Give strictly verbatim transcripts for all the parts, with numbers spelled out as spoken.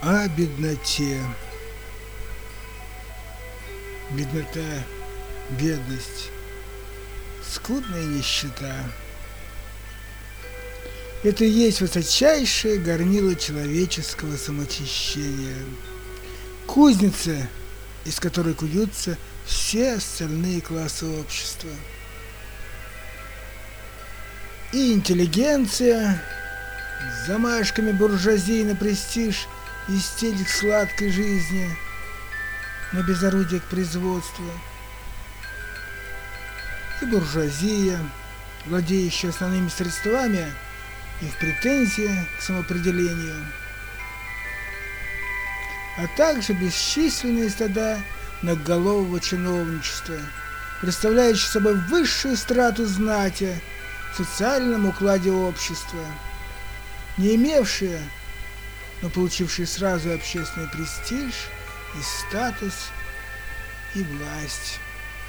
О бедноте. Беднота, бедность, скудная нищета. Это и есть высочайшее горнило человеческого самоочищения. Кузница, из которой куются все остальные классы общества. И интеллигенция с замашками буржуазии на престиж и стиль к сладкой жизни, но без орудия к производству. И буржуазия, владеющая основными средствами, их претензия к самоопределению, а также бесчисленные стада многоголового чиновничества, представляющие собой высшую страту знати в социальном укладе общества, не имевшие, но получившие сразу общественный престиж и статус, и власть.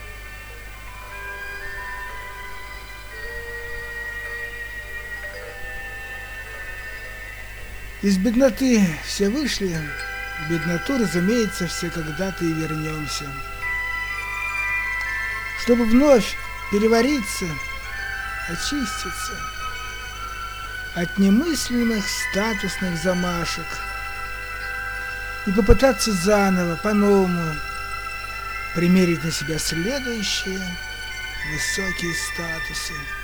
Из бедноты все вышли, в бедноту, разумеется, все когда-то и вернемся. Чтобы вновь перевариться, очиститься от немыслимых статусных замашек и попытаться заново, по-новому примерить на себя следующие высокие статусы.